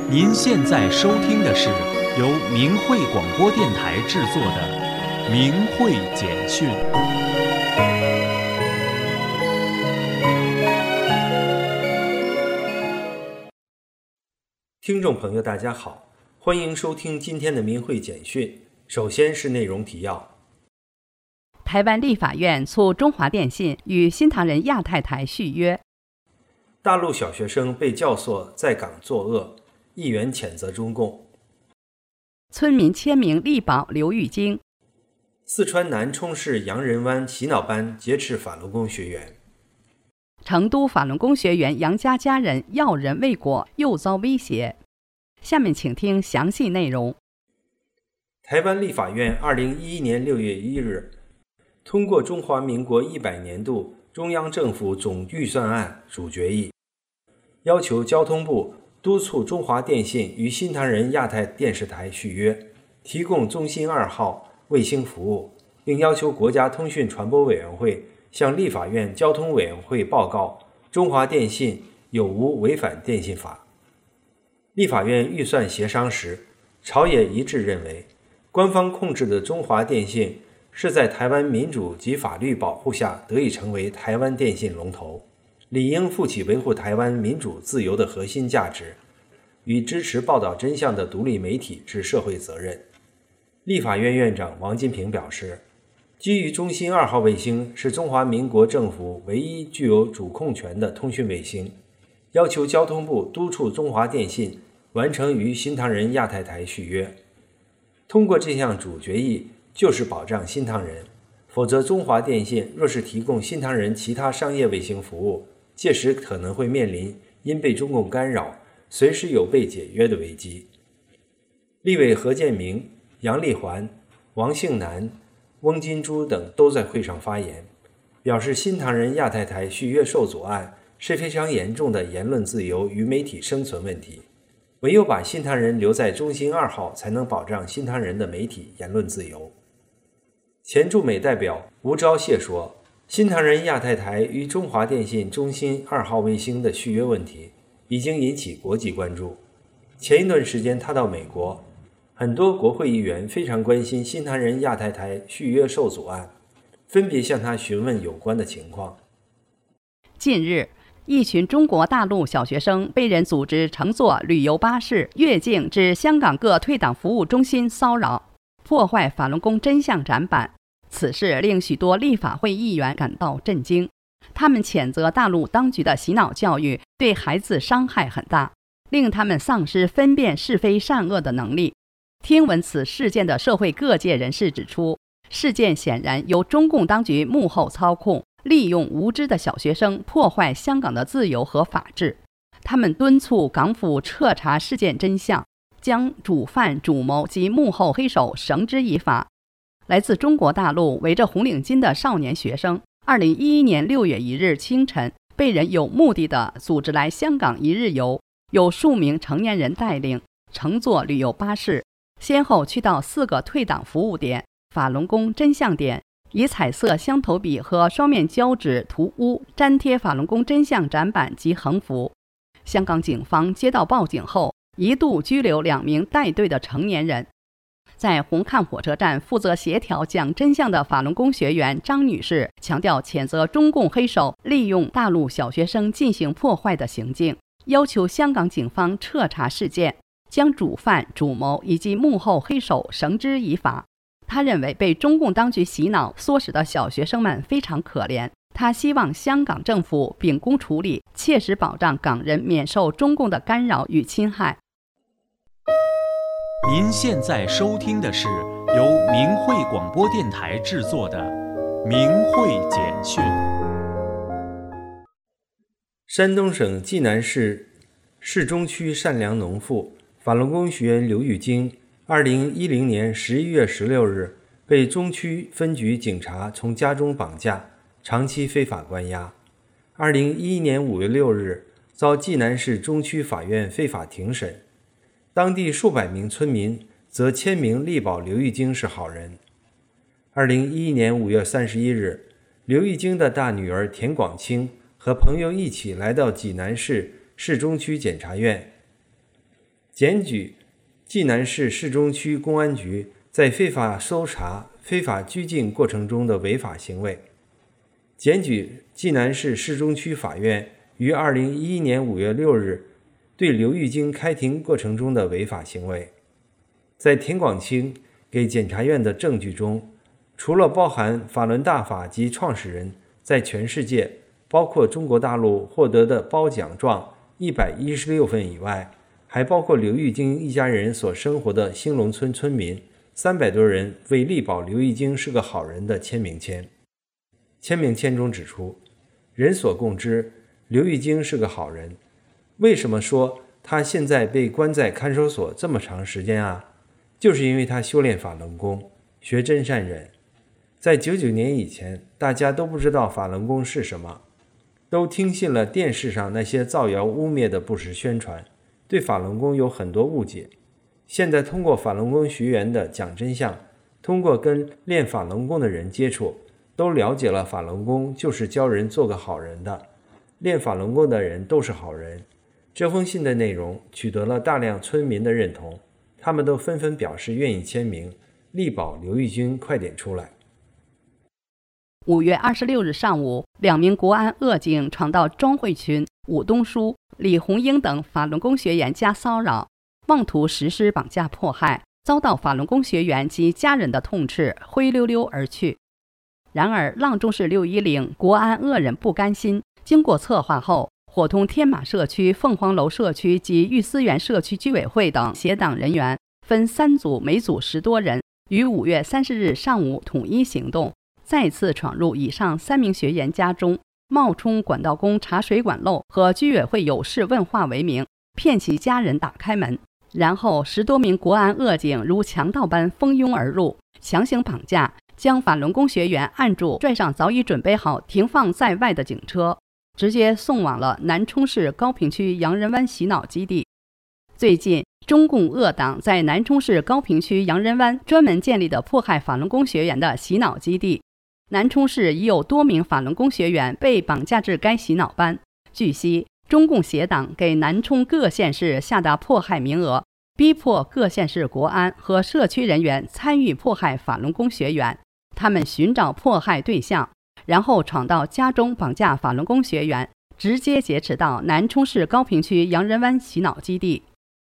您现在收听的是由明慧广播电台制作的明慧简讯。 听众朋友大家好，欢迎收听今天的明慧简讯。首先是内容提要。 台湾立法院促中华电信与新唐人亚太台续约。 大陆小学生被教唆在港作恶，议员谴责中共。 村民签名力保刘玉京。 四川南充市洋人湾洗脑班劫持法轮功学员。 成都法轮功学员杨家家人要人未果，又遭威胁。下面请听详细内容。 台湾立法院2011年6月1日通过中华民国100年度中央政府总预算案主决议，要求交通部督促中华电信与新唐人亚太电视台续约，提供中心2号卫星服务，并要求国家通讯传播委员会向立法院交通委员会报告中华电信有无违反电信法。立法院预算协商时，朝野一致认为，官方控制的中华电信是在台湾民主及法律保护下得以成为台湾电信龙头，理应负起维护台湾民主自由的核心价值与支持报道真相的独立媒体之社会责任。立法院院长王金平表示，基于中心2号卫星是中华民国政府唯一具有主控权的通讯卫星，要求交通部督促中华电信完成与新唐人亚太台续约。通过这项主决议就是保障新唐人，否则中华电信若是提供新唐人其他商业卫星服务，届时可能会面临因被中共干扰，随时有被解约的危机。立委何建明、杨丽环、王庆南、翁金珠等都在会上发言，表示新唐人亚太台续约受阻案是非常严重的言论自由与媒体生存问题，唯有把新唐人留在中心2号，才能保障新唐人的媒体言论自由。前驻美代表吴钊燮说，新唐人亚太台与中华电信中心2号卫星的续约问题已经引起国际关注。前一段时间他到美国，很多国会议员非常关心新唐人亚太台续约受阻案，分别向他询问有关的情况。 近日，一群中国大陆小学生被人组织乘坐旅游巴士越境至香港各退党服务中心骚扰，破坏法轮功真相展板。此事令许多立法会议员感到震惊，他们谴责大陆当局的洗脑教育对孩子伤害很大，令他们丧失分辨是非善恶的能力。听闻此事件的社会各界人士指出，事件显然由中共当局幕后操控，利用无知的小学生破坏香港的自由和法治。他们敦促港府彻查事件真相，将主犯、主谋及幕后黑手绳之以法。来自中国大陆围着红领巾的少年学生，2011年6月1日清晨被人有目的地组织来香港一日游，有数名成年人带领，乘坐旅游巴士，先后去到4个退党服务点、法轮功真相点，以彩色香头笔和双面胶纸涂污、粘贴法轮功真相展板及横幅。香港警方接到报警后，一度拘留2名带队的成年人。在红磡火车站负责协调讲真相的法轮功学员张女士强调，谴责中共黑手利用大陆小学生进行破坏的行径，要求香港警方彻查事件，将主犯、主谋以及幕后黑手绳之以法。他认为被中共当局洗脑唆使的小学生们非常可怜，他希望香港政府秉公处理，切实保障港人免受中共的干扰与侵害。 您现在收听的是由明慧广播电台制作的明慧简讯。 山东省济南市市中区善良农妇法轮功学员刘玉京2010年11月16日被中区分局警察从家中绑架，长期非法关押。2011年5月6日遭济南市中区法院非法庭审，当地数百名村民则签名力保刘玉京是好人。2011年5月31日，刘玉京的大女儿田广清和朋友一起来到济南市市中区检察院， 检举济南市市中区公安局在非法搜查、非法拘禁过程中的违法行为，检举济南市市中区法院于2011年5月6日对刘玉京开庭过程中的违法行为。在田广清给检察院的证据中，除了包含法轮大法及创始人在全世界，包括中国大陆获得的褒奖状116份以外，还包括刘玉京一家人所生活的兴隆村村民300多人为力保刘玉京是个好人的签名签。签名签中指出，人所共知，刘玉京是个好人。为什么说他现在被关在看守所这么长时间啊？就是因为他修炼法轮功，学真善忍。在99年以前，大家都不知道法轮功是什么，都听信了电视上那些造谣污蔑的不实宣传，对法轮功有很多误解。现在通过法轮功学员的讲真相，通过跟练法轮功的人接触，都了解了法轮功就是教人做个好人的，练法轮功的人都是好人。这封信的内容取得了大量村民的认同，他们都纷纷表示愿意签名，力保刘玉京快点出来。 5月26日上午，2名国安恶警闯到庄慧群、武东书、李红英等法轮功学员家骚扰，妄图实施绑架迫害，遭到法轮功学员及家人的痛斥，灰溜溜而去。然而，阆中市610国安恶人不甘心，经过策划后，伙同天马社区、凤凰楼社区及玉思园社区居委会等协党人员，分3组，每组10多人，于5月30日上午统一行动，再次闯入以上3名学员家中，冒充管道工查水管漏和居委会有事问话为名，骗其家人打开门，然后10多名国安恶警如强盗般蜂拥而入，强行绑架，将法轮功学员按住，拽上早已准备好停放在外的警车，直接送往了南充市高坪区洋人湾洗脑基地。最近，中共恶党在南充市高坪区洋人湾专门建立的迫害法轮功学员的洗脑基地。南充市已有多名法轮功学员被绑架至该洗脑班。据悉，中共协党给南充各县市下达迫害名额，逼迫各县市国安和社区人员参与迫害法轮功学员。他们寻找迫害对象，然后闯到家中绑架法轮功学员，直接劫持到南充市高坪区洋人湾洗脑基地。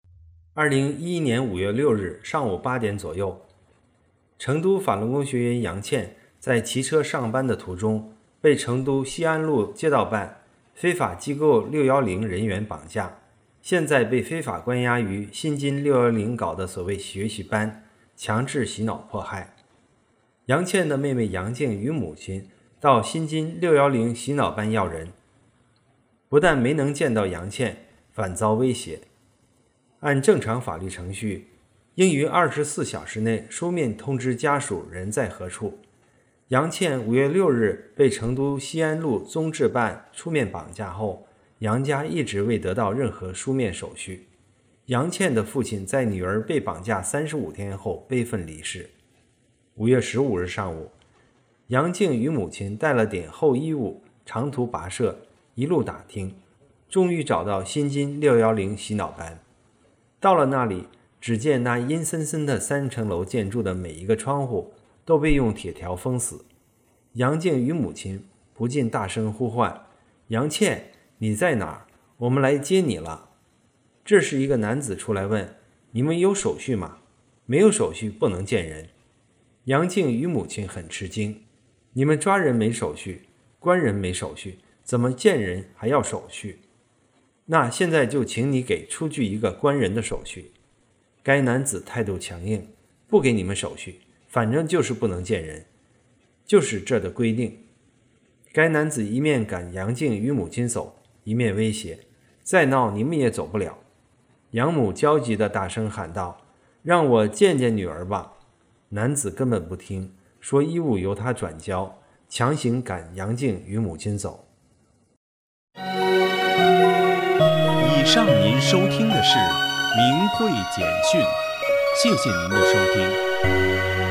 2011年5月6日上午8点左右，成都法轮功学员杨倩在骑车上班的途中，被成都西安路街道办非法机构610人员绑架，现在被非法关押于新津610搞的所谓学习班，强制洗脑迫害。杨倩的妹妹杨静与母亲到新津610洗脑班要人，不但没能见到杨倩，反遭威胁。按正常法律程序，应于24小时内书面通知家属人在何处。杨倩5月6日被成都西安路综治办出面绑架后，杨家一直未得到任何书面手续。杨倩的父亲在女儿被绑架35天后悲愤离世。5月15日上午，杨静与母亲带了点厚衣物，长途跋涉，一路打听，终于找到新津610洗脑班。到了那里，只见那阴森森的3层楼建筑的每一个窗户都被用铁条封死。杨静与母亲不禁大声呼唤：“杨倩，你在哪儿？我们来接你了。”这时一个男子出来问：“你们有手续吗？”“没有手续，不能见人。”杨静与母亲很吃惊：“你们抓人没手续，关人没手续，怎么见人还要手续？那现在就请你给出具一个关人的手续。”该男子态度强硬：“不给你们手续，反正就是不能见人，就是这的规定。”该男子一面赶杨静与母亲走，一面威胁：“再闹你们也走不了。”杨母焦急地大声喊道：“让我见见女儿吧！”男子根本不听，说衣物由他转交，强行赶杨静与母亲走。 以上您收听的是明慧简讯，谢谢您的收听。